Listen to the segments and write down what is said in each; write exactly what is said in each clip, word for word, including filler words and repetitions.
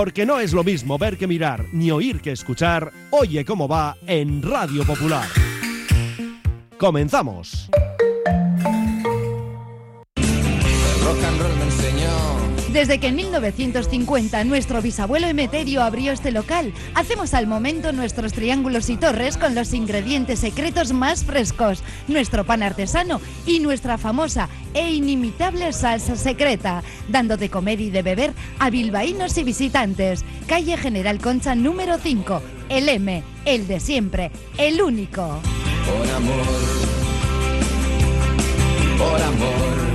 Porque no es lo mismo ver que mirar, ni oír que escuchar. Oye cómo va en Radio Popular. ¡Comenzamos! El rock and roll me enseñó. Desde que en mil novecientos cincuenta nuestro bisabuelo Emeterio abrió este local, hacemos al momento nuestros triángulos y torres con los ingredientes secretos más frescos, nuestro pan artesano y nuestra famosa e inimitable salsa secreta, dando de comer y de beber a bilbaínos y visitantes. Calle General Concha número cinco, el M, el de siempre, el único. Por amor, por amor.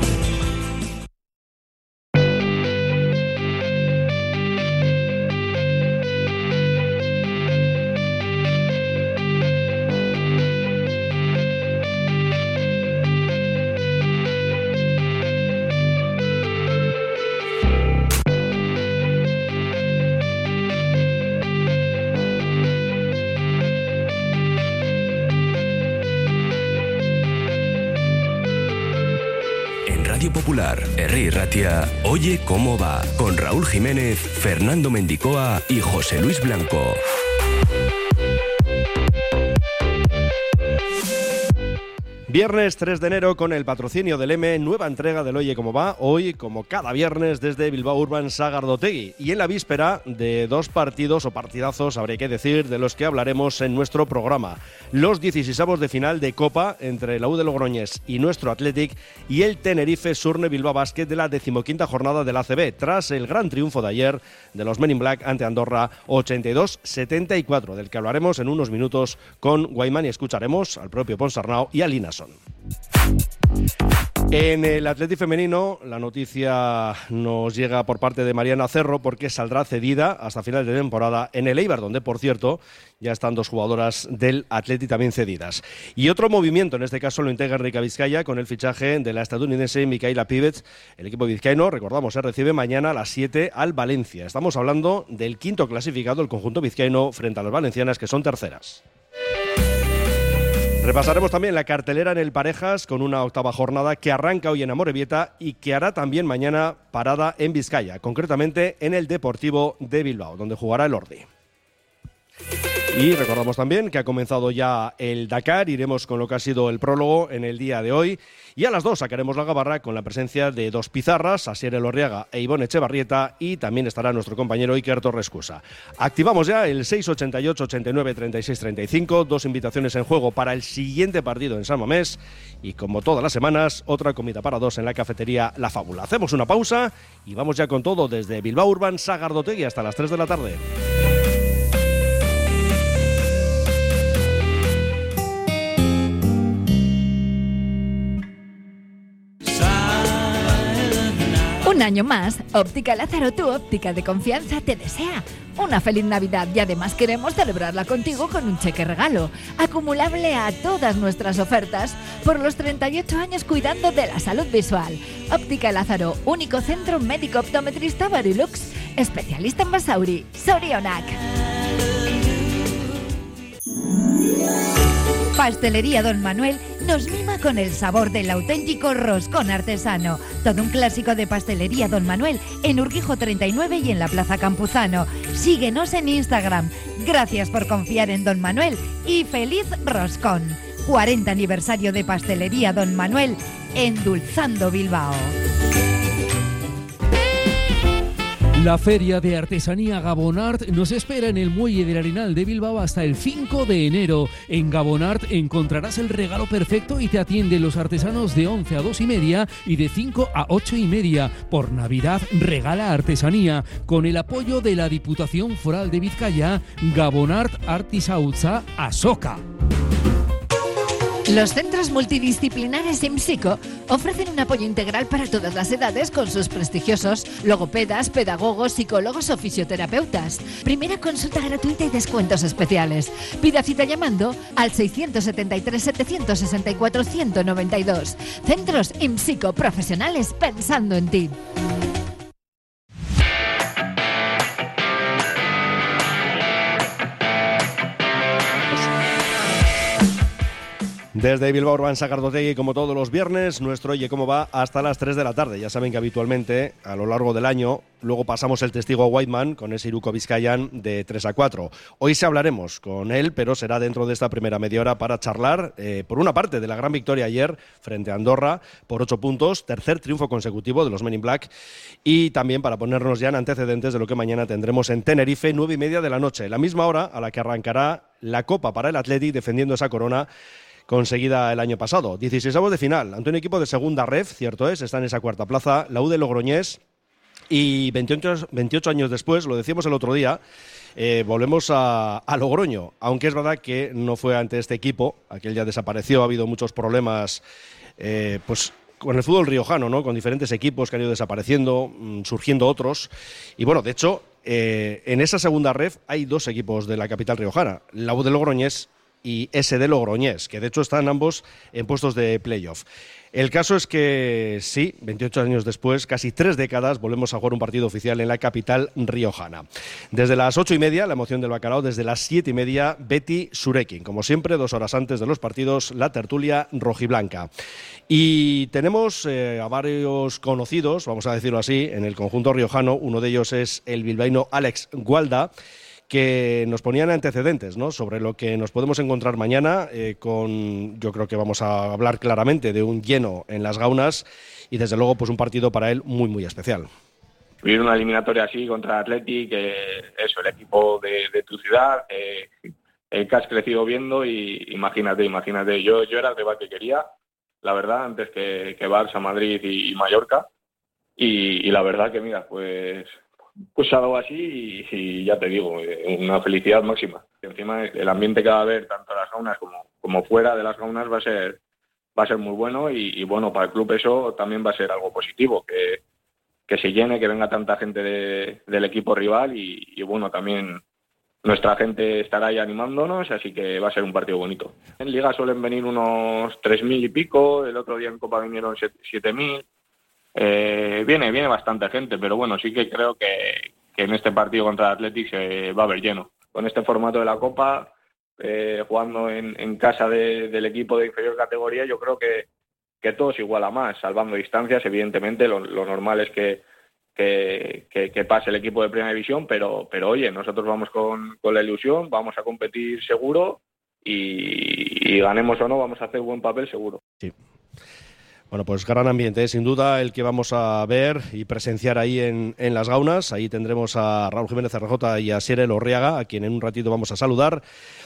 Popular, Herri Ratia, Oye cómo va, con Raúl Jiménez, Fernando Mendicoa y José Luis Blanco. Viernes tres de enero con el patrocinio del M, nueva entrega del Oye Cómo Va, hoy como cada viernes desde Bilbao Urban Sagardotegui y en la víspera de dos partidos o partidazos, habría que decir, de los que hablaremos en nuestro programa. Los dieciseisavos de final de Copa entre la U de Logroñés y nuestro Athletic y el Tenerife Surne Bilbao Basket de la decimoquinta jornada del A C B, tras el gran triunfo de ayer de los Men in Black ante Andorra ochenta y dos setenta y cuatro, del que hablaremos en unos minutos con Guaymán y escucharemos al propio Ponsarnau y a Linason. En el Athletic femenino, la noticia nos llega por parte de Mariana Cerro porque saldrá cedida hasta final de temporada en el Eibar, donde, por cierto, ya están dos jugadoras del Athletic también cedidas. Y otro movimiento, en este caso lo integra Enrique Vizcaya con el fichaje de la estadounidense Micaela Pivets. El equipo vizcaíno, recordamos, se recibe mañana a las siete al Valencia. Estamos hablando del quinto clasificado, el conjunto vizcaíno, frente a las valencianas, que son terceras. Repasaremos también la cartelera en el Parejas con una octava jornada que arranca hoy en Amorebieta y que hará también mañana parada en Vizcaya, concretamente en el Deportivo de Bilbao, donde jugará el Ordi. Y recordamos también que ha comenzado ya el Dakar, iremos con lo que ha sido el prólogo en el día de hoy. Y a las dos sacaremos la gabarra con la presencia de dos pizarras, Asier Elorriaga e Ivonne Echevarrieta, y también estará nuestro compañero Iker Torrescusa. Activamos ya el seis ochenta y ocho ochenta y nueve treinta y seis treinta y cinco, dos invitaciones en juego para el siguiente partido en San Mamés y, como todas las semanas, otra comida para dos en la cafetería La Fábula. Hacemos una pausa y vamos ya con todo desde Bilbao Urban Sagardotegui hasta las tres de la tarde. Un año más, Óptica Lázaro, tu óptica de confianza, te desea una feliz Navidad y además queremos celebrarla contigo con un cheque regalo, acumulable a todas nuestras ofertas por los treinta y ocho años cuidando de la salud visual. Óptica Lázaro, único centro médico optometrista Barilux, especialista en Basauri, Sorionak. Pastelería Don Manuel nos mima con el sabor del auténtico roscón artesano. Todo un clásico de Pastelería Don Manuel en Urquijo treinta y nueve y en la Plaza Campuzano. Síguenos en Instagram. Gracias por confiar en Don Manuel y feliz roscón. cuarenta aniversario de Pastelería Don Manuel, endulzando Bilbao. La Feria de Artesanía Gabonart nos espera en el Muelle del Arenal de Bilbao hasta el cinco de enero. En Gabonart encontrarás el regalo perfecto y te atienden los artesanos de once a dos y media y de cinco a ocho y media. Por Navidad regala artesanía con el apoyo de la Diputación Foral de Vizcaya, Gabonart Artisautza Asoka. Los centros multidisciplinares IMSICO ofrecen un apoyo integral para todas las edades con sus prestigiosos logopedas, pedagogos, psicólogos o fisioterapeutas. Primera consulta gratuita y descuentos especiales. Pida cita llamando al seiscientos setenta y tres setecientos sesenta y cuatro ciento noventa y dos. Centros IMSICO, profesionales pensando en ti. Desde Bilbao, Urbán Sagardotegui, como todos los viernes, nuestro Oye Cómo Va hasta las tres de la tarde. Ya saben que habitualmente, a lo largo del año, luego pasamos el testigo a Whiteman con ese Iruko Vizcayan de tres a cuatro. Hoy sí hablaremos con él, pero será dentro de esta primera media hora para charlar, eh, por una parte, de la gran victoria ayer frente a Andorra por ocho puntos, tercer triunfo consecutivo de los Men in Black, y también para ponernos ya en antecedentes de lo que mañana tendremos en Tenerife, nueve y media de la noche, la misma hora a la que arrancará la Copa para el Athletic, defendiendo esa corona conseguida el año pasado. dieciseisavos de final ante un equipo de segunda ref, cierto es, está en esa cuarta plaza, la U de Logroñés, y veintiocho, veintiocho años después, lo decíamos el otro día, eh, volvemos a, a Logroño, aunque es verdad que no fue ante este equipo, aquel ya desapareció, ha habido muchos problemas eh, pues con el fútbol riojano, ¿no? Con diferentes equipos que han ido desapareciendo, mmm, surgiendo otros, y bueno, de hecho, eh, en esa segunda ref hay dos equipos de la capital riojana, la U de Logroñés y ese de Logroñés, que de hecho están ambos en puestos de playoff. El caso es que sí, veintiocho años después, casi tres décadas, volvemos a jugar un partido oficial en la capital riojana. Desde las ocho y media, la emoción del bacalao, desde las siete y media, Betty Surekin. Como siempre, dos horas antes de los partidos, la tertulia rojiblanca. Y tenemos eh, a varios conocidos, vamos a decirlo así, en el conjunto riojano. Uno de ellos es el bilbaíno Alex Gualda, que nos ponían antecedentes, ¿no?, sobre lo que nos podemos encontrar mañana, eh, con, yo creo que vamos a hablar claramente de un lleno en las Gaunas y desde luego pues un partido para él muy muy especial. Vivir una eliminatoria así contra Athletic, eh, eso, el equipo de, de tu ciudad, eh, el que has crecido viendo, y imagínate, imagínate, yo, yo era el rival que quería, la verdad, antes que, que Barça, Madrid y, y Mallorca, y, y la verdad que mira, pues... Pues algo así y, y ya te digo, una felicidad máxima. Y encima el ambiente que va a haber tanto en las Gaunas como, como fuera de las Gaunas va a ser va a ser muy bueno y, y bueno, para el club eso también va a ser algo positivo, que, que se llene, que venga tanta gente de, del equipo rival y, y bueno, también nuestra gente estará ahí animándonos, así que va a ser un partido bonito. En Liga suelen venir unos tres mil y pico, el otro día en Copa vinieron siete mil. Eh, viene, viene bastante gente, pero bueno, sí que creo que, que en este partido contra el Athletic se va a ver lleno. Con este formato de la Copa, eh, jugando en, en casa de, del equipo de inferior categoría, yo creo que, que todo se iguala más, salvando distancias, evidentemente, lo, lo normal es que, que, que, que pase el equipo de Primera División, pero, pero oye, nosotros vamos con, con la ilusión, vamos a competir seguro y, y ganemos o no, vamos a hacer buen papel seguro. Sí. Bueno, pues gran ambiente, ¿eh? Sin duda el que vamos a ver y presenciar ahí en, en las Gaunas. Ahí tendremos a Raúl Jiménez R J y a Sierra Orriaga, a quien en un ratito vamos a saludar.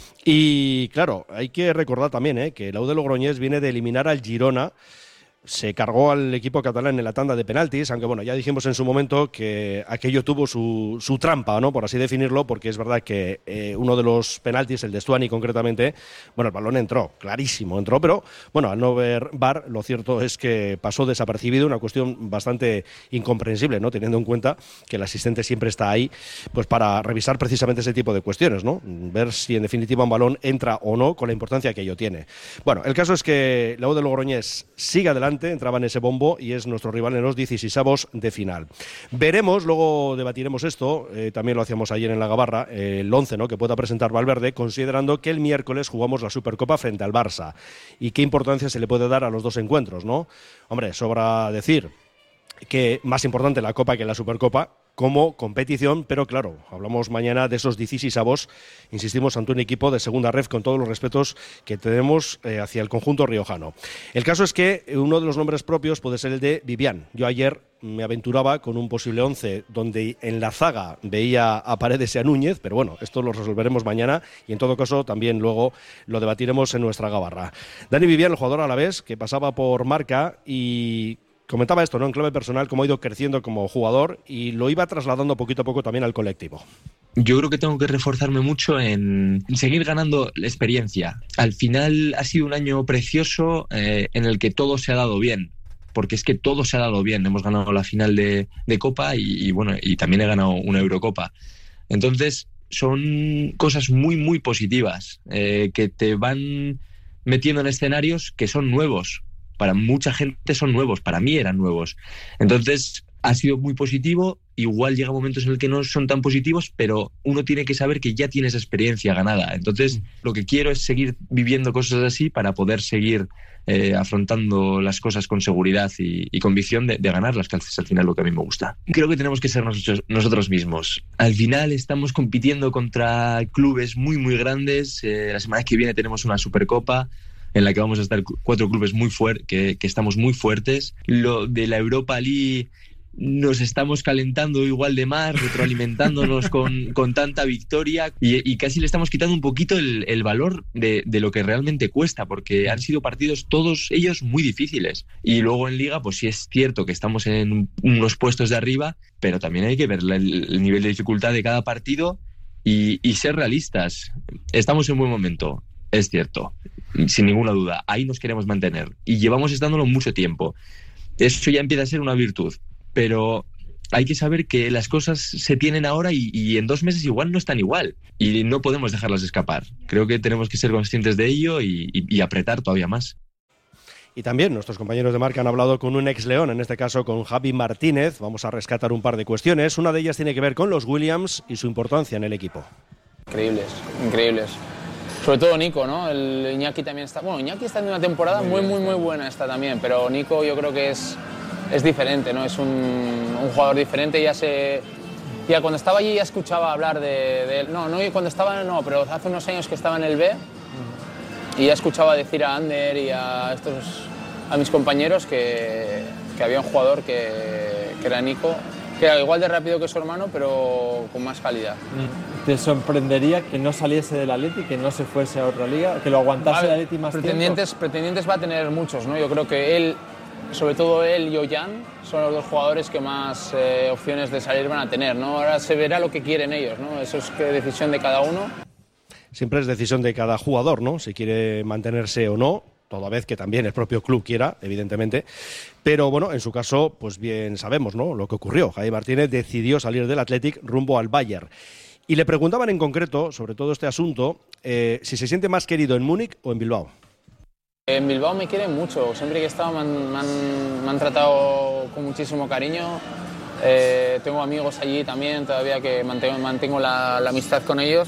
Y claro, hay que recordar también ¿eh? que la U de Logroñés viene de eliminar al Girona. Se cargó al equipo catalán en la tanda de penaltis, aunque bueno, ya dijimos en su momento que aquello tuvo su, su trampa, ¿no?, por así definirlo, porque es verdad que eh, uno de los penaltis, el de Stuani concretamente, bueno, el balón entró, clarísimo, entró, pero bueno, al no ver V A R, lo cierto es que pasó desapercibido, una cuestión bastante incomprensible, ¿no?, teniendo en cuenta que el asistente siempre está ahí pues para revisar precisamente ese tipo de cuestiones, ¿no?, ver si en definitiva un balón entra o no, con la importancia que ello tiene. Bueno, el caso es que la U de Logroñés sigue adelante, entraba en ese bombo y es nuestro rival en los dieciseisavos de final. Veremos, luego debatiremos esto, eh, también lo hacíamos ayer en la Gabarra, eh, el once, ¿no?, que pueda presentar Valverde, considerando que el miércoles jugamos la Supercopa frente al Barça. Y qué importancia se le puede dar a los dos encuentros, ¿no? Hombre, sobra decir que más importante la Copa que la Supercopa como competición, pero claro, hablamos mañana de esos dieciseisavos, insistimos, ante un equipo de segunda ref, con todos los respetos que tenemos eh, hacia el conjunto riojano. El caso es que uno de los nombres propios puede ser el de Vivian. Yo ayer me aventuraba con un posible once donde en la zaga veía a Paredes y a Núñez, pero bueno, esto lo resolveremos mañana y en todo caso también luego lo debatiremos en nuestra Gabarra. Dani Vivian, el jugador alavés que pasaba por Marca y comentaba esto, ¿no?, en clave personal, cómo ha ido creciendo como jugador y lo iba trasladando poquito a poco también al colectivo. Yo creo que tengo que reforzarme mucho en seguir ganando la experiencia. Al final ha sido un año precioso eh, en el que todo se ha dado bien, porque es que todo se ha dado bien. Hemos ganado la final de, de Copa y, y bueno, y también he ganado una Eurocopa. Entonces son cosas muy, muy positivas eh, que te van metiendo en escenarios que son nuevos. Para mucha gente son nuevos, para mí eran nuevos. Entonces, ha sido muy positivo. Igual llega momentos en el que no son tan positivos, pero uno tiene que saber que ya tiene esa experiencia ganada. Entonces, mm. lo que quiero es seguir viviendo cosas así para poder seguir eh, afrontando las cosas con seguridad y, y convicción de, de ganarlas, que es al final lo que a mí me gusta. Creo que tenemos que ser nosotros, nosotros mismos. Al final estamos compitiendo contra clubes muy, muy grandes. Eh, la semana que viene tenemos una Supercopa en la que vamos a estar cuatro clubes muy fuertes, que, que estamos muy fuertes. Lo de la Europa League nos estamos calentando igual de más, retroalimentándonos con, con tanta victoria y, y casi le estamos quitando un poquito el, el valor de, de lo que realmente cuesta, porque han sido partidos todos ellos muy difíciles. Y luego en Liga, pues sí es cierto que estamos en unos puestos de arriba, pero también hay que ver el, el nivel de dificultad de cada partido y, y ser realistas. Estamos en buen momento, es cierto, sin ninguna duda. Ahí nos queremos mantener y llevamos estándolo mucho tiempo. Eso ya empieza a ser una virtud. Pero hay que saber que las cosas se tienen ahora y, y en dos meses igual no están igual y no podemos dejarlas escapar. Creo que tenemos que ser conscientes de ello y, y, y apretar todavía más. Y también nuestros compañeros de marca han hablado con un ex León, en este caso con Javi Martínez. Vamos a rescatar un par de cuestiones. Una de ellas tiene que ver con los Williams y su importancia en el equipo. Increíbles, increíbles. Sobre todo Nico, ¿no? El Iñaki también está... Bueno, Iñaki está en una temporada muy, muy, muy buena esta también, pero Nico yo creo que es... es diferente, ¿no? Es un, un jugador diferente. Ya se, ya cuando estaba allí ya escuchaba hablar de, de él. No, no cuando estaba, no, pero hace unos años que estaba en el B y ya escuchaba decir a Ander y a estos, a mis compañeros que, que había un jugador que, que era Nico, que era igual de rápido que su hermano, pero con más calidad. ¿Te sorprendería que no saliese del Atleti, que no se fuese a otra liga, que lo aguantase el Atleti más pretendientes, tiempo? Pretendientes va a tener muchos, ¿no? Yo creo que él, sobre todo él y Ollán, son los dos jugadores que más eh, opciones de salir van a tener, ¿no? Ahora se verá lo que quieren ellos, ¿no? Eso es que decisión de cada uno. Siempre es decisión de cada jugador, ¿no? Si quiere mantenerse o no, toda vez que también el propio club quiera, evidentemente. Pero bueno, en su caso, pues bien sabemos, ¿no? Lo que ocurrió. Javi Martínez decidió salir del Athletic rumbo al Bayern. Y le preguntaban en concreto, sobre todo este asunto, eh, si se siente más querido en Múnich o en Bilbao. En Bilbao me quieren mucho, siempre que he estado me han, me han, me han tratado con muchísimo cariño. Eh, tengo amigos allí también, todavía que mantengo, mantengo la, la amistad con ellos.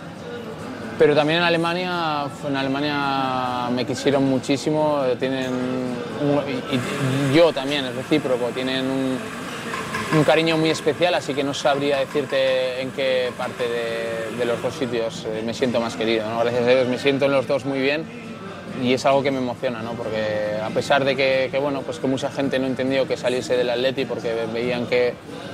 Pero también en Alemania, en Alemania me quisieron muchísimo, tienen un, y, y yo también, es recíproco, tienen un, un cariño muy especial, así que no sabría decirte en qué parte de, de los dos sitios me siento más querido, ¿no? Gracias a Dios me siento en los dos muy bien. Y es algo que me emociona, ¿no? Porque a pesar de que, que, bueno, pues que mucha gente no entendió que saliese del Atleti porque veían que,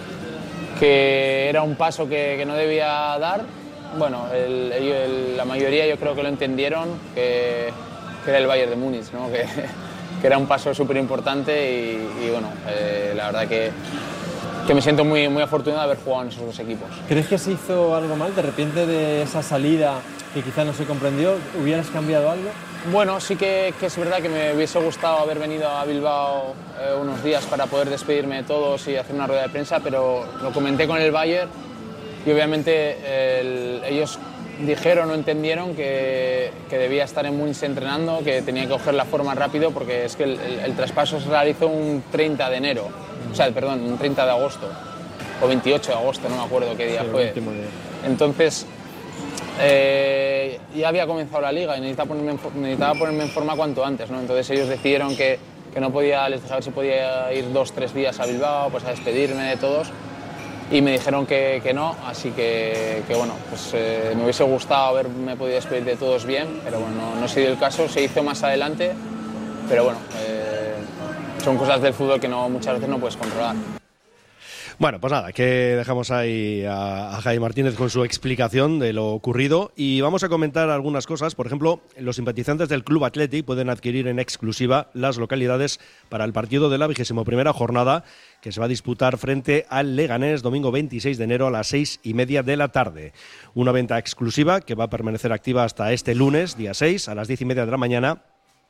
que era un paso que, que no debía dar, bueno, el, el, la mayoría yo creo que lo entendieron, que, que era el Bayern de Múnich, ¿no? Que, que era un paso súper importante y, y bueno, eh, la verdad que, que me siento muy, muy afortunado de haber jugado en esos dos equipos. ¿Crees que se hizo algo mal de repente de esa salida que quizás no se comprendió? ¿Hubieras cambiado algo? Bueno, sí que, que es verdad que me hubiese gustado haber venido a Bilbao eh, unos días para poder despedirme de todos y hacer una rueda de prensa, pero lo comenté con el Bayern y obviamente el, ellos dijeron o entendieron que, que debía estar en Múnich entrenando, que tenía que coger la forma rápido porque es que el, el, el traspaso se realizó un treinta de enero, o sea, perdón, un treinta de agosto o veintiocho de agosto, no me acuerdo qué día sí, fue. Entonces, Eh, ya había comenzado la liga y necesitaba ponerme en, necesitaba ponerme en forma cuanto antes, ¿no? Entonces ellos decidieron que, que no podía, les dije a ver si podía ir dos, tres días a Bilbao, pues a despedirme de todos y me dijeron que, que no, así que, que bueno, pues eh, me hubiese gustado haberme podido despedir de todos bien, pero bueno, no, no se dio el caso, se hizo más adelante, pero bueno, eh, son cosas del fútbol que no, muchas veces no puedes controlar. Bueno, pues nada, que dejamos ahí a, a Javi Martínez con su explicación de lo ocurrido y vamos a comentar algunas cosas. Por ejemplo, los simpatizantes del Club Athletic pueden adquirir en exclusiva las localidades para el partido de la vigésima primera jornada que se va a disputar frente al Leganés domingo veintiséis de enero a las seis y media de la tarde. Una venta exclusiva que va a permanecer activa hasta este lunes, día seis, a las diez y media de la mañana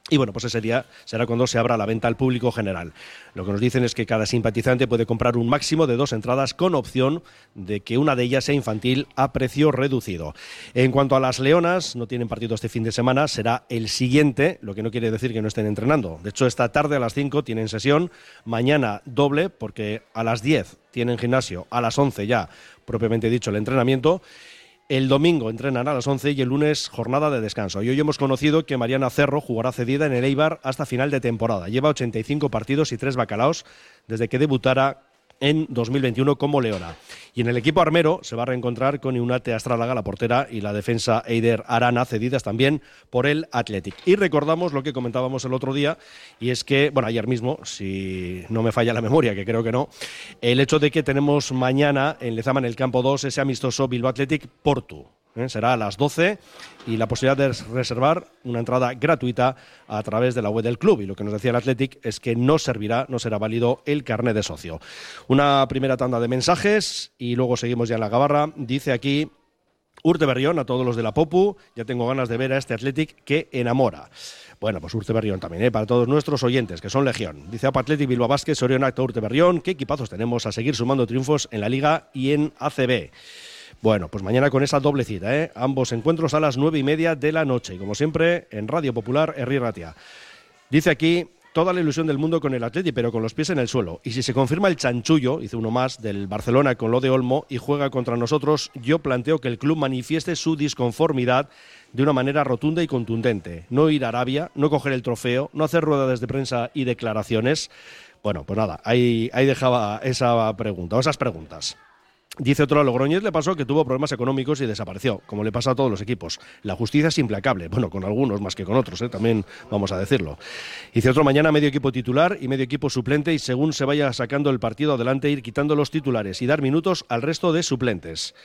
Y bueno, pues ese día será cuando se abra la venta al público general. Lo que nos dicen es que cada simpatizante puede comprar un máximo de dos entradas con opción de que una de ellas sea infantil a precio reducido. En cuanto a las leonas, no tienen partido este fin de semana, será el siguiente, lo que no quiere decir que no estén entrenando. De hecho, esta tarde a las cinco tienen sesión, mañana doble, porque a las diez tienen gimnasio, a las once ya, propiamente dicho, el entrenamiento. El domingo entrenan a las once y el lunes jornada de descanso. Y hoy hemos conocido que Mariana Cerro jugará cedida en el Eibar hasta final de temporada. Lleva ochenta y cinco partidos y tres bacalaos desde que debutara en dos mil veintiuno como leona. Y en el equipo armero se va a reencontrar con Eunate Astrálaga, la portera, y la defensa Eider Arana, cedidas también por el Athletic. Y recordamos lo que comentábamos el otro día, y es que, bueno, ayer mismo, si no me falla la memoria, que creo que no, el hecho de que tenemos mañana en Lezama, en el campo dos, ese amistoso Bilbao Athletic Portu. ¿Eh? Será a las doce y la posibilidad de reservar una entrada gratuita a través de la web del club. Y lo que nos decía el Athletic es que no servirá, no será válido el carnet de socio. Una primera tanda de mensajes y luego seguimos ya en la gabarra. Dice aquí Urte Berrión, a todos los de la Popu, ya tengo ganas de ver a este Athletic que enamora. Bueno, pues Urte Berrión también, ¿eh? Para todos nuestros oyentes, que son legión. Dice Apa Athletic Bilbao Basket, Sorion Acto Urte Berrión, qué equipazos tenemos a seguir sumando triunfos en la Liga y en A C B. Bueno, pues mañana con esa doble cita, ¿eh? Ambos encuentros a las nueve y media de la noche. Y como siempre, en Radio Popular, Herri Ratia. Dice aquí, toda la ilusión del mundo con el Atleti, pero con los pies en el suelo. Y si se confirma el chanchullo, hice uno más, del Barcelona con lo de Olmo y juega contra nosotros, yo planteo que el club manifieste su disconformidad de una manera rotunda y contundente. No ir a Arabia, no coger el trofeo, no hacer ruedas de prensa y declaraciones. Bueno, pues nada, ahí, ahí dejaba esa pregunta, o esas preguntas. Dice otro, a Logroñés le pasó que tuvo problemas económicos y desapareció, como le pasa a todos los equipos. La justicia es implacable, bueno, con algunos más que con otros, ¿eh? También vamos a decirlo. Dice otro, mañana medio equipo titular y medio equipo suplente y según se vaya sacando el partido adelante ir quitando los titulares y dar minutos al resto de suplentes.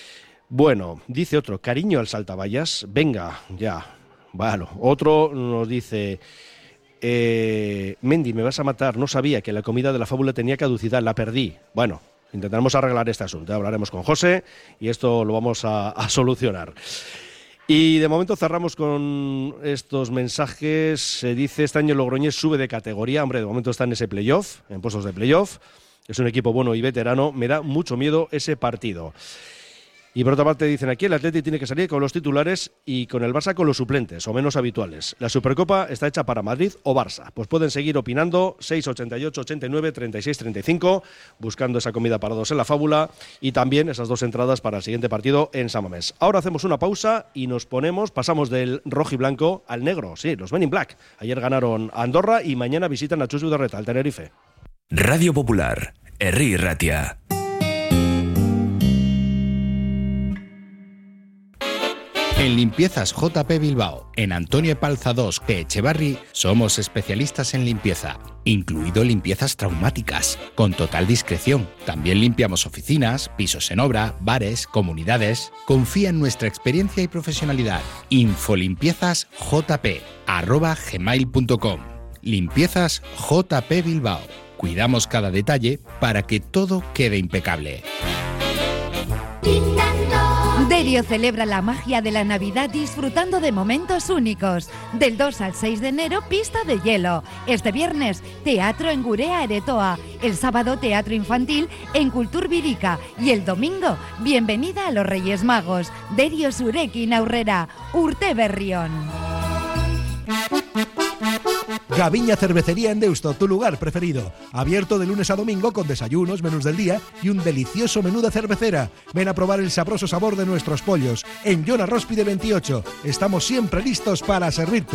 Bueno, dice otro, cariño al saltavallas, venga, ya, bueno. Otro nos dice... Eh, Mendy, me vas a matar, no sabía que la comida de la fábula tenía caducidad, la perdí. Bueno, intentaremos arreglar este asunto, hablaremos con José y esto lo vamos a, a solucionar. Y de momento cerramos con estos mensajes. Se dice, este año Logroñés sube de categoría, hombre, de momento está en ese playoff, en puestos de playoff, es un equipo bueno y veterano, me da mucho miedo ese partido. Y por otra parte dicen aquí, el Atleti tiene que salir con los titulares y con el Barça con los suplentes, o menos habituales. La Supercopa está hecha para Madrid o Barça. Pues pueden seguir opinando, seis ochenta y ocho ochenta y nueve treinta y seis treinta y cinco, buscando esa comida para dos en la fábula y también esas dos entradas para el siguiente partido en San Mamés. Ahora hacemos una pausa y nos ponemos, pasamos del rojo y blanco al negro, sí, los Men in Black. Ayer ganaron a Andorra y mañana visitan a Chus Vidarreta, al Tenerife. Radio Popular, Herri Ratia. En Limpiezas J P Bilbao, en Antonio Epalza dos, P. Echevarri, somos especialistas en limpieza, incluido limpiezas traumáticas, con total discreción. También limpiamos oficinas, pisos en obra, bares, comunidades. Confía en nuestra experiencia y profesionalidad. Infolimpiezas jp, arroba gmail punto com. Limpiezas J P Bilbao. Cuidamos cada detalle para que todo quede impecable. Derio celebra la magia de la Navidad disfrutando de momentos únicos. Del dos al seis de enero, pista de hielo. Este viernes, teatro en Gurea Aretoa. El sábado, teatro infantil en Kultur Birika. Y el domingo, bienvenida a los Reyes Magos. Derio Zurekin aurrera, Urte Berrión. Gaviña Cervecería en Deusto, tu lugar preferido. Abierto de lunes a domingo con desayunos, menús del día y un delicioso menú de cervecera. Ven a probar el sabroso sabor de nuestros pollos. En Jona Róspide veintiocho. Estamos siempre listos para servirte.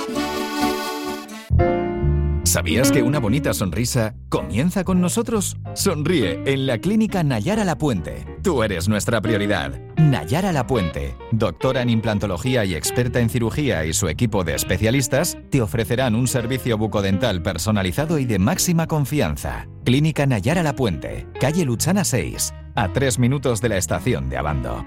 ¿Sabías que una bonita sonrisa comienza con nosotros? Sonríe en la Clínica Nayara Lapuente. Tú eres nuestra prioridad. Nayara Lapuente, doctora en implantología y experta en cirugía, y su equipo de especialistas te ofrecerán un servicio bucodental personalizado y de máxima confianza. Clínica Nayara Lapuente, calle Luchana seis, a tres minutos de la estación de Abando.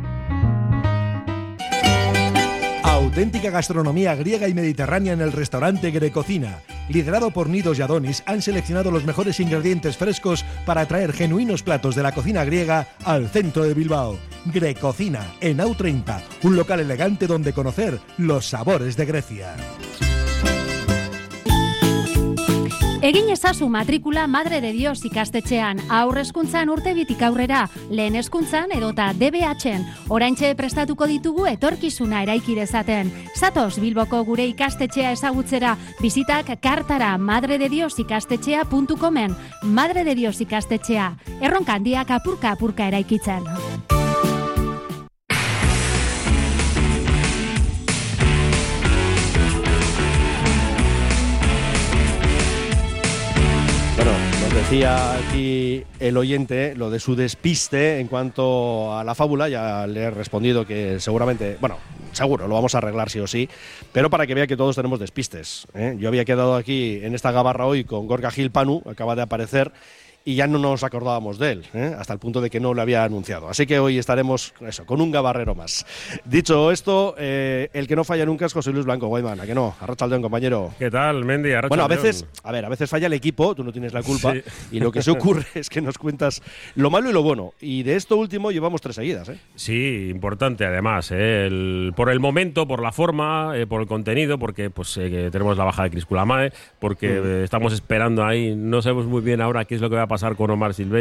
Auténtica gastronomía griega y mediterránea en el restaurante Grecocina. Liderado por Nidos y Adonis, han seleccionado los mejores ingredientes frescos para traer genuinos platos de la cocina griega al centro de Bilbao. Grecocina, en A U treinta, un local elegante donde conocer los sabores de Grecia. Egin ezazu matrikula Madre de Dios ikastetxean, aurrezkuntzan urtebitik aurrera, lehen hezkuntzan edota D B H-en. Oraintxe prestatuko ditugu etorkizuna eraiki dezaten. Zatoz Bilboko gure ikastetxea ezagutzera, bizitak kartara madredediosikastetxea puntu comen. Madre de Dios ikastetxea, erronka handiak apurka apurka eraikitzen. Bueno, nos decía aquí el oyente lo de su despiste en cuanto a la fábula. Ya le he respondido que seguramente, bueno, seguro, lo vamos a arreglar sí o sí, pero para que vea que todos tenemos despistes, ¿eh? Yo había quedado aquí en esta gabarra hoy con Gorka Gil Panu, acaba de aparecer, y ya no nos acordábamos de él, ¿eh? Hasta el punto de que no lo había anunciado. Así que hoy estaremos eso, con un gabarrero más. Dicho esto, eh, el que no falla nunca es José Luis Blanco, Guayman, ¿a que no? Arratsaldeon, compañero. ¿Qué tal, Mendy? Arratsaldeon. Bueno, a veces, a ver, a veces falla el equipo, tú no tienes la culpa, sí. Y lo que se ocurre es que nos cuentas lo malo y lo bueno. Y de esto último llevamos tres seguidas, ¿eh? Sí, importante además, ¿eh? el, por el momento, por la forma, eh, por el contenido, porque pues eh, tenemos la baja de Cris Culamae, porque mm. eh, estamos esperando ahí, no sabemos muy bien ahora qué es lo que va a pasar con Omar Silva.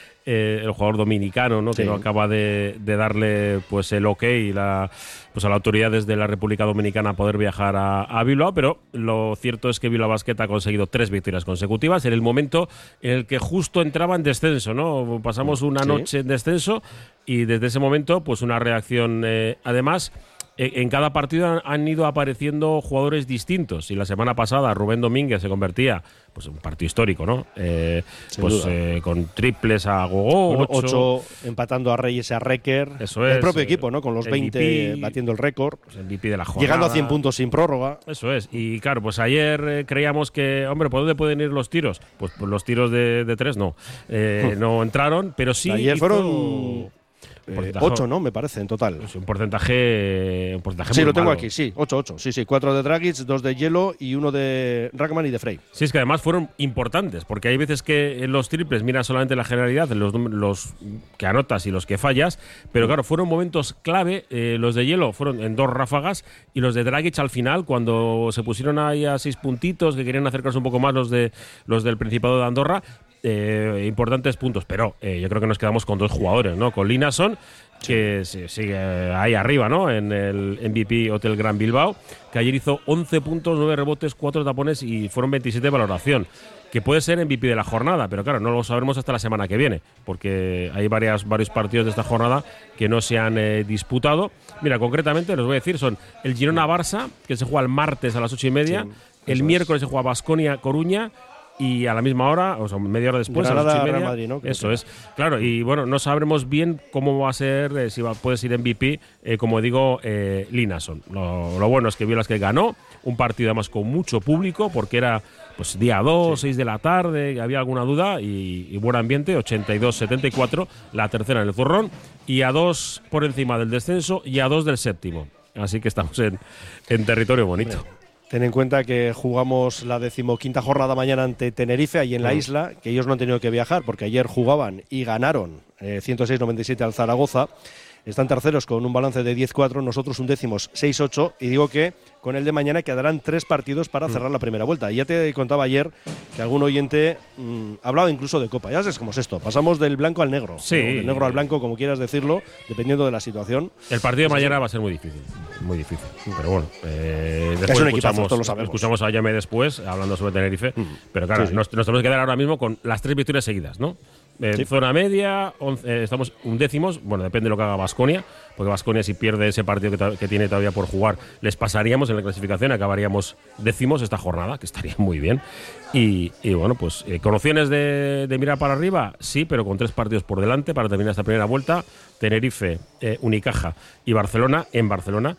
Eh, el jugador dominicano, ¿no? Sí. Que no acaba de, de darle pues el ok y la, pues a las autoridades de la República Dominicana a poder viajar a, a Bilbao, pero lo cierto es que Bilbao Basket ha conseguido tres victorias consecutivas en el momento en el que justo entraba en descenso, ¿no? Pasamos una sí. noche en descenso y desde ese momento pues una reacción, eh, además en cada partido han ido apareciendo jugadores distintos y la semana pasada Rubén Domínguez se convertía pues en un partido histórico, ¿no? Eh, pues eh, con triples a gogo, bueno, ocho empatando a Reyes y a Reker. Eso es. El propio equipo, ¿no? Con los M V P, veinte batiendo el récord. Pues el M V P de la jornada. Llegando a cien puntos sin prórroga. Eso es. Y claro, pues ayer eh, creíamos que, hombre, ¿por dónde pueden ir los tiros? Pues, pues los tiros de, de tres no. Eh, no entraron, pero sí. Ayer hizo... fueron. Eh, ocho, ¿no? Me parece, en total. Pues un porcentaje, un porcentaje sí, muy lo tengo malo. aquí, sí, ocho ocho. Sí, sí, cuatro de Dragic, dos de Hielo y uno de Rackman y de Frey. Sí, es que además fueron importantes, porque hay veces que en los triples miras solamente la generalidad, los, los que anotas y los que fallas, pero claro, fueron momentos clave. Eh, los de Hielo fueron en dos ráfagas y los de Dragic al final, cuando se pusieron ahí a seis puntitos, que querían acercarse un poco más los, de, los del Principado de Andorra. Eh, importantes puntos, pero eh, yo creo que nos quedamos con dos jugadores, ¿no? Con Linason, que sí. sigue ahí arriba, ¿no? En el M V P Hotel Gran Bilbao, que ayer hizo once puntos, nueve rebotes, cuatro tapones y fueron veintisiete de valoración, que puede ser M V P de la jornada, pero claro, no lo sabremos hasta la semana que viene, porque hay varias, varios partidos de esta jornada que no se han eh, disputado. Mira, concretamente, los voy a decir, son el Girona-Barça, que se juega el martes a las ocho y media, sí, el miércoles es. se juega Baskonia-Coruña, y a la misma hora, o sea, media hora después, Granada, a las ocho y media, Real Madrid, ¿no? Creo eso que. es, claro, y bueno, no sabremos bien cómo va a ser, eh, si va, puede ser M V P, eh, como digo, eh, Linason. Lo, lo bueno es que Violas que ganó, un partido además con mucho público, porque era pues día dos, sí. seis de la tarde, había alguna duda, y, y buen ambiente, ochenta y dos setenta y cuatro, la tercera en el zurrón, y a dos por encima del descenso, y a dos del séptimo. Así que estamos en, en territorio bonito. Bien. Ten en cuenta que jugamos la decimoquinta jornada mañana ante Tenerife, ahí en la isla, que ellos no han tenido que viajar porque ayer jugaban y ganaron eh, ciento seis noventa y siete al Zaragoza. Están terceros con un balance de diez cuatro, nosotros un décimos seis ocho, y digo que con el de mañana quedarán tres partidos para cerrar la primera vuelta. Y ya te contaba ayer que algún oyente mmm, hablaba incluso de Copa. Ya sabes cómo es esto, pasamos del blanco al negro, sí. del negro al blanco, como quieras decirlo, dependiendo de la situación. El partido de mañana va a ser muy difícil, muy difícil, pero bueno, eh, después es un escuchamos, equipazo, lo sabemos. escuchamos a Yame después, hablando sobre Tenerife, mm. pero claro, sí, sí. Nos, nos tenemos que quedar ahora mismo con las tres victorias seguidas, ¿no? En sí. zona media, once, eh, estamos undécimos, bueno, depende de lo que haga Baskonia, porque Baskonia si pierde ese partido que, que tiene todavía por jugar, les pasaríamos en la clasificación, acabaríamos décimos esta jornada, que estaría muy bien. Y, y bueno, pues eh, con opciones de, de mirar para arriba, sí, pero con tres partidos por delante para terminar esta primera vuelta, Tenerife, eh, Unicaja y Barcelona, en Barcelona,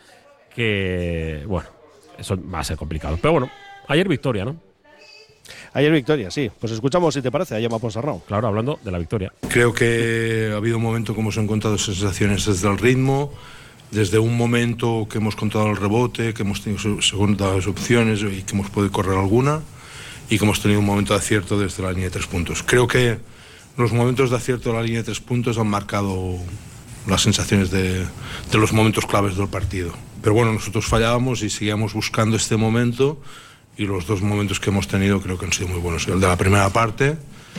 que, bueno, eso va a ser complicado. Pero bueno, ayer victoria, ¿no? Ayer victoria, sí. Pues escuchamos, si te parece, a Gemma Ponsarnau. Claro, hablando de la victoria. Creo que ha habido un momento que hemos encontrado sensaciones desde el ritmo, desde un momento que hemos contado el rebote, que hemos tenido segundas opciones y que hemos podido correr alguna, y que hemos tenido un momento de acierto desde la línea de tres puntos. Creo que los momentos de acierto de la línea de tres puntos han marcado las sensaciones de, de los momentos claves del partido. Pero bueno, nosotros fallábamos y seguíamos buscando este momento, y los dos momentos que hemos tenido creo que han sido muy buenos. El de la primera parte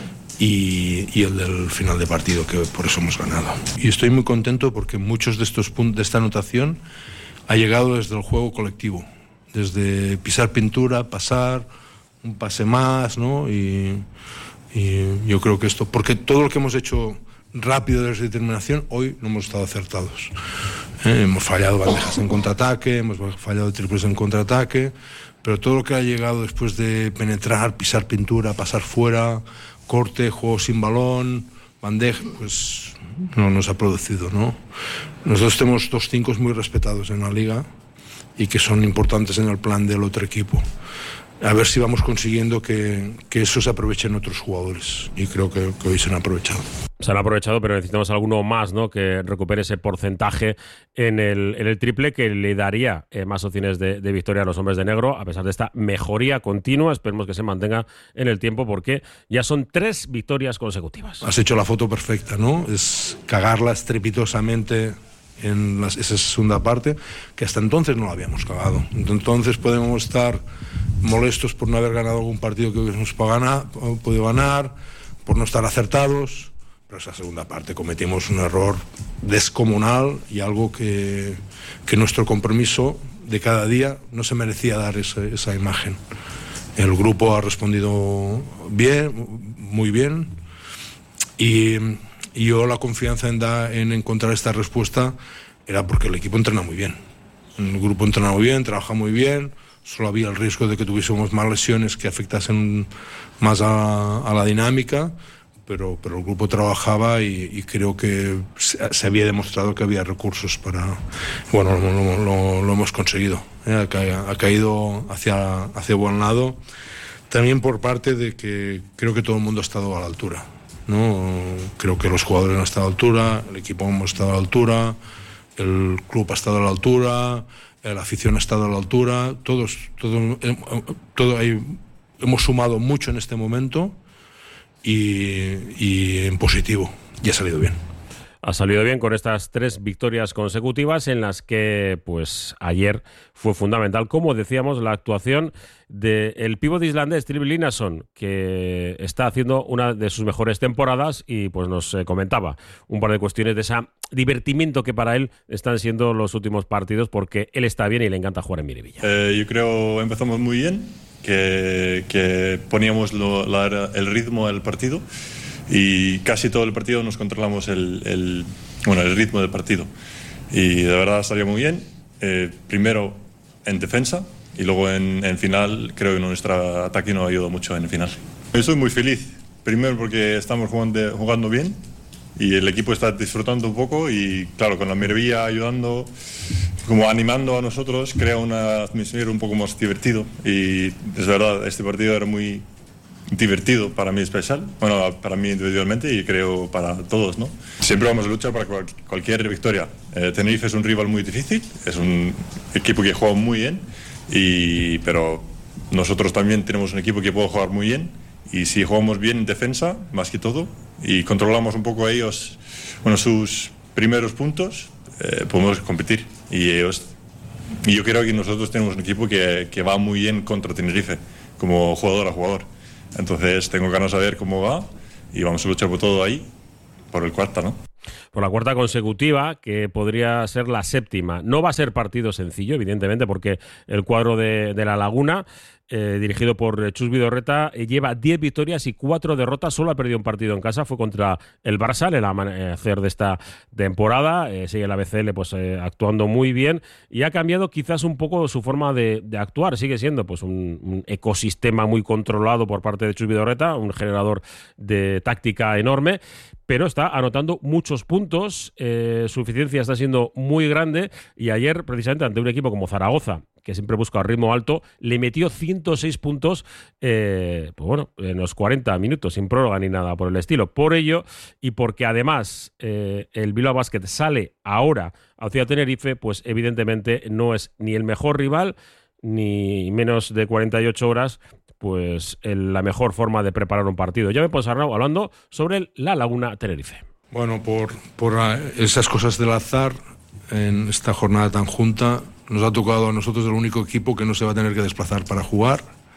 y, y el del final de partido, que por eso hemos ganado. Y estoy muy contento porque muchos de estos puntos de esta anotación ha llegado desde el juego colectivo, desde pisar pintura, pasar, un pase más, ¿no? Y, y yo creo que esto, porque todo lo que hemos hecho rápido de determinación, hoy no hemos estado acertados. ¿Eh? Hemos fallado bandejas en contraataque, hemos fallado triples en contraataque, pero todo lo que ha llegado después de penetrar, pisar pintura, pasar fuera, corte, juego sin balón, bandeja, pues no nos ha producido, ¿no? Nosotros tenemos dos cinco muy respetados en la liga y que son importantes en el plan del otro equipo. A ver si vamos consiguiendo que, que eso se aproveche en otros jugadores, y creo que, que hoy se han aprovechado. Se han aprovechado, pero necesitamos alguno más, ¿no?, que recupere ese porcentaje en el, en el triple que le daría eh, más opciones de, de victoria a los hombres de negro, a pesar de esta mejoría continua. Esperemos que se mantenga en el tiempo, porque ya son tres victorias consecutivas. Has hecho la foto perfecta, ¿no? Es cagarla estrepitosamente en las, esa segunda parte, que hasta entonces no la habíamos cagado. Entonces podemos estar molestos por no haber ganado algún partido que hubiésemos podido ganar, por no estar acertados, pero esa segunda parte cometimos un error descomunal y algo que, que nuestro compromiso de cada día no se merecía dar esa, esa imagen. El grupo ha respondido bien, muy bien, y, y yo la confianza en, da, en encontrar esta respuesta era porque el equipo entrena muy bien. El grupo entrena muy bien, trabaja muy bien. Solo había el riesgo de que tuviésemos más lesiones que afectasen más a, a la dinámica, pero, pero el grupo trabajaba y, y creo que se, se había demostrado que había recursos para... Bueno, lo, lo, lo, lo hemos conseguido, ¿eh? ha, ca, ha caído hacia, hacia buen lado, también por parte de que creo que todo el mundo ha estado a la altura, ¿no? Creo que los jugadores han estado a la altura, el equipo hemos estado a la altura, el club ha estado a la altura, la afición ha estado a la altura, todos, todo, todo hay, hemos sumado mucho en este momento y, y en positivo, y ha salido bien. Ha salido bien con estas tres victorias consecutivas en las que, pues, ayer fue fundamental, como decíamos, la actuación del pívot islandés Trym Einarsson, que está haciendo una de sus mejores temporadas y pues nos eh, comentaba un par de cuestiones de ese divertimiento que para él están siendo los últimos partidos, porque él está bien y le encanta jugar en Miribilla. Eh, yo creo empezamos muy bien, que, que poníamos lo, la, el ritmo del partido. Y casi todo el partido nos controlamos el, el, bueno, el ritmo del partido. Y de verdad salió muy bien. Eh, primero en defensa y luego en, en final creo que nuestro ataque nos ayudó mucho en el final. Estoy muy feliz. Primero porque estamos jugando, jugando bien y el equipo está disfrutando un poco y claro, con la Miribilla ayudando, como animando a nosotros, crea una atmósfera un poco más divertido. Y es verdad, este partido era muy divertido para mí, especial, bueno, para mí individualmente y creo para todos, ¿no? Siempre vamos a luchar para cual, cualquier victoria. Eh, Tenerife es un rival muy difícil, es un equipo que juega muy bien, y, pero nosotros también tenemos un equipo que puede jugar muy bien, y si jugamos bien en defensa, más que todo, y controlamos un poco a ellos, bueno, sus primeros puntos, eh, podemos competir. Y, ellos, y yo creo que nosotros tenemos un equipo que, que va muy bien contra Tenerife, como jugador a jugador. Entonces tengo ganas de ver cómo va y vamos a luchar por todo ahí, por el cuarta, ¿no? Por la cuarta consecutiva, que podría ser la séptima. No va a ser partido sencillo, evidentemente, porque el cuadro de, de La Laguna, eh, dirigido por Chus Vidorreta, eh, lleva diez victorias y cuatro derrotas. Solo ha perdido un partido en casa, fue contra el Barça, el amanecer de esta temporada. Eh, sigue la B C L pues, eh, actuando muy bien y ha cambiado quizás un poco su forma de, de actuar. Sigue siendo pues, un, un ecosistema muy controlado por parte de Chus Vidorreta, un generador de táctica enorme, pero está anotando muchos puntos, eh, su eficiencia está siendo muy grande, y ayer, precisamente, ante un equipo como Zaragoza, que siempre busca el ritmo alto, le metió ciento seis puntos, eh, pues bueno, en los cuarenta minutos, sin prórroga ni nada por el estilo. Por ello, y porque además eh, el Bilbao Basket sale ahora hacia Tenerife, pues evidentemente no es ni el mejor rival, ni menos de cuarenta y ocho horas, pues el, la mejor forma de preparar un partido. Ya me pues Arnau hablando sobre el La Laguna Tenerife. Bueno, por, por esas cosas del azar, en esta jornada tan junta, nos ha tocado a nosotros el único equipo que no se va a tener que desplazar para jugar,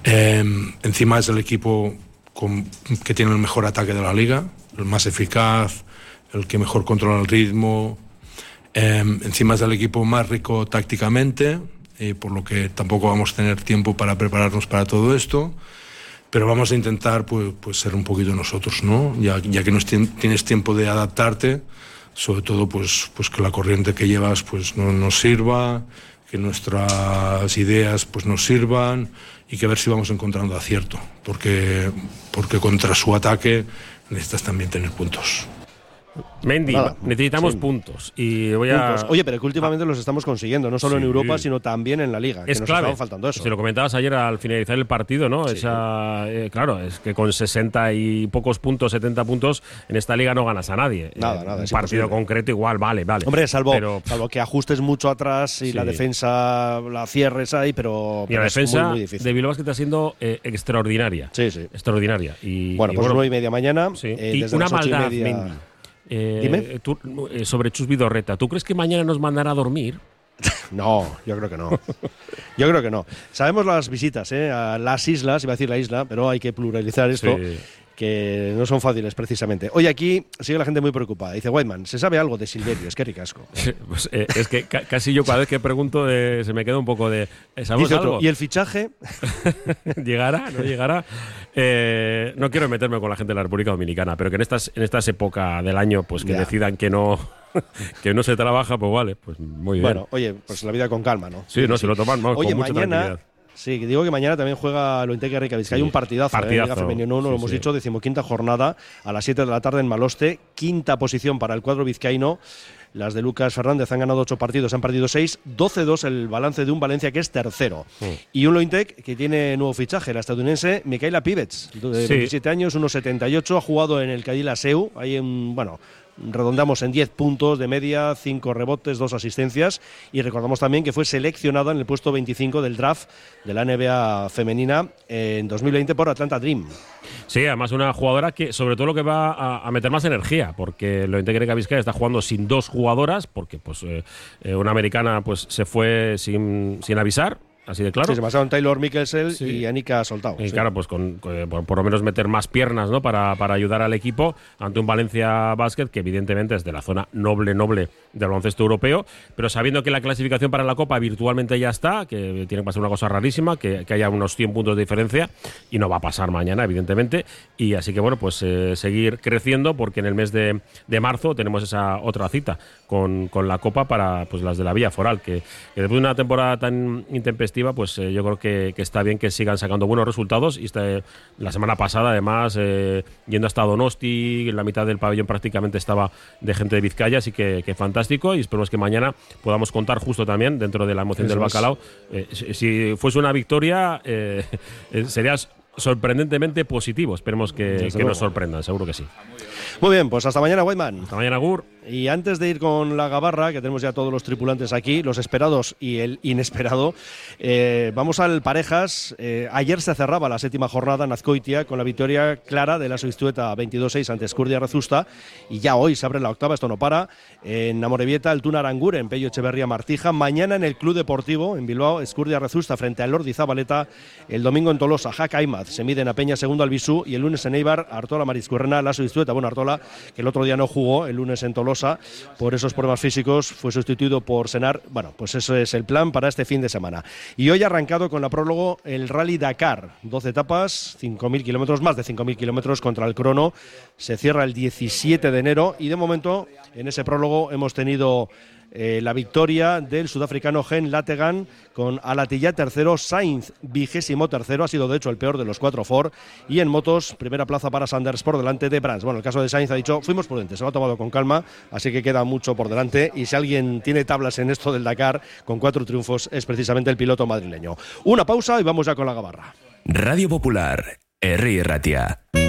Eh, encima es el equipo con, que tiene el mejor ataque de la liga, el más eficaz, el que mejor controla el ritmo. Eh, encima es el equipo más rico tácticamente, eh, por lo que tampoco vamos a tener tiempo para prepararnos para todo esto. Pero vamos a intentar pues, pues ser un poquito nosotros, ¿no? Ya, ya que no tienes tiempo de adaptarte, sobre todo pues, pues que la corriente que llevas pues no nos sirva, que nuestras ideas pues nos sirvan y que a ver si vamos encontrando acierto, porque, porque contra su ataque necesitas también tener puntos. Mendy, Nada, necesitamos sí. puntos. Y voy a... Puntos. Oye, pero que últimamente los estamos consiguiendo, no solo Sí. en Europa, sino también en la Liga. Es que nos clave. estaba faltando eso. Si lo comentabas ayer al finalizar el partido, ¿no? Sí. Esa, eh, claro, es que con sesenta y pocos puntos, setenta puntos, en esta liga no ganas a nadie. Nada, Eh, nada, Un es partido imposible. concreto igual, vale, vale. Hombre, salvo, Pero, salvo que ajustes mucho atrás y Sí. la defensa la cierres ahí, pero, y la pero es defensa muy, muy difícil. de Bilbao Basket está siendo eh, extraordinaria. Sí, sí. Extraordinaria. Y, Bueno, y pues nueve y media mañana. Sí. eh, y desde una las ocho y maldad, media- Mendy. Eh, Dime. tú, eh, sobre Chus Vidorreta. ¿Tú crees que mañana nos mandará a dormir? No, yo creo que no. Yo creo que no. Sabemos las visitas ¿eh? a las islas, iba a decir la isla, pero hay que pluralizar esto, Sí. que no son fáciles precisamente. Hoy aquí sigue la gente muy preocupada. Dice Whiteman, ¿se sabe algo de Silverio? Es que ricasco. Pues, eh, es que ca- casi yo cada vez que pregunto eh, se me queda un poco de... eh, ¿Sabemos Dice otro, algo? ¿y el fichaje? ¿Llegará? ¿No llegará? Eh, no quiero meterme con la gente de la República Dominicana, pero que en estas, en estas épocas del año pues que Ya. decidan que no, que no se trabaja, pues vale, pues muy bien. Bueno, oye, pues la vida con calma, ¿no? sí, no, se lo toman vamos, Oye, con mucha mañana, tranquilidad. sí, digo que mañana también juega Lointec Rica Vizcaya, Sí, un partidazo, partidazo. ¿eh? Liga Femenina uno, lo Sí, hemos sí. dicho, decimoquinta jornada a las siete de la tarde en Maloste, quinta posición para el cuadro vizcaíno. Las de Lucas Fernández han ganado ocho partidos, han perdido seis, doce dos el balance de un Valencia que es tercero. Mm. Y un Lointec que tiene nuevo fichaje, la estadounidense Micaela Pivets, de Sí. veintisiete años, uno setenta y ocho, ha jugado en el Cadilla Seu, ahí en, bueno, redondamos en diez puntos de media, cinco rebotes, dos asistencias, y recordamos también que fue seleccionada en el puesto veinticinco del draft de la N B A femenina en dos mil veinte por Atlanta Dream. Sí, además una jugadora que sobre todo lo que va a, a meter más energía, porque lo Lointec Rica Vizcaya está jugando sin dos jugadoras, porque pues eh, eh, una americana pues se fue sin, sin avisar. Así de claro. Sí, se pasaron Taylor Mikkelsel Sí. y Anika Soltau. Y sí. claro, pues con, con- por, por lo menos meter más piernas, ¿no? Para, para ayudar al equipo ante un Valencia Basket que evidentemente es de la zona noble, noble del baloncesto europeo, pero sabiendo que la clasificación para la Copa virtualmente ya está, que tiene que pasar una cosa rarísima, que, que haya unos cien puntos de diferencia y no va a pasar mañana, evidentemente. Y así que bueno, pues eh, seguir creciendo porque en el mes de, de marzo tenemos esa otra cita con, con la Copa para pues las de la Villa Foral, que, que después de una temporada tan intempestiva, pues eh, yo creo que, que está bien que sigan sacando buenos resultados. Y este, la semana pasada, además, eh, yendo hasta Donosti, en la mitad del pabellón prácticamente estaba de gente de Vizcaya, así que, que fantástico. Y esperemos que mañana podamos contar justo también, dentro de la emoción Eso del es. bacalao. Eh, si, si fuese una victoria, eh, eh, sería sorprendentemente positivo. Esperemos que, Desde que luego. nos sorprendan, seguro que sí. Muy bien, pues hasta mañana, Whiteman. Hasta mañana, Gur. Y antes de ir con la gabarra, que tenemos ya todos los tripulantes aquí, los esperados y el inesperado, eh, vamos al Parejas. Eh, ayer se cerraba la séptima jornada en Azcoitia con la victoria clara de la Soistueta veintidós seis ante Escurdia Rezusta, y ya hoy se abre la octava, esto no para, en Amorebieta, el Tuna Aranguren, Pello Echeverría Martija, mañana en el Club Deportivo en Bilbao, Escurdia Rezusta frente al Lordi Zabaleta, el domingo en Tolosa, Jaca Aimaz, se miden a Peña segundo al Bisú, y el lunes en Eibar, Artola Mariscurrena, la Soistueta, bueno, Artola, que el otro día no jugó, el lunes en Tolosa, por esos problemas físicos, fue sustituido por Senar. Bueno, pues eso es el plan para este fin de semana. Y hoy ha arrancado con la prólogo el Rally Dakar, doce etapas, cinco mil kilómetros, más de cinco mil kilómetros contra el crono. Se cierra el diecisiete de enero y de momento en ese prólogo hemos tenido eh, la victoria del sudafricano Gen Lategan con Alatilla tercero, Sainz vigésimo tercero, ha sido de hecho el peor de los cuatro Ford, y en motos primera plaza para Sanders por delante de Brands. Bueno, el caso de Sainz ha dicho, fuimos prudentes, se lo ha tomado con calma, así que queda mucho por delante, y si alguien tiene tablas en esto del Dakar con cuatro triunfos es precisamente el piloto madrileño. Una pausa y vamos ya con la gabarra. Radio Popular, Herri Ratia.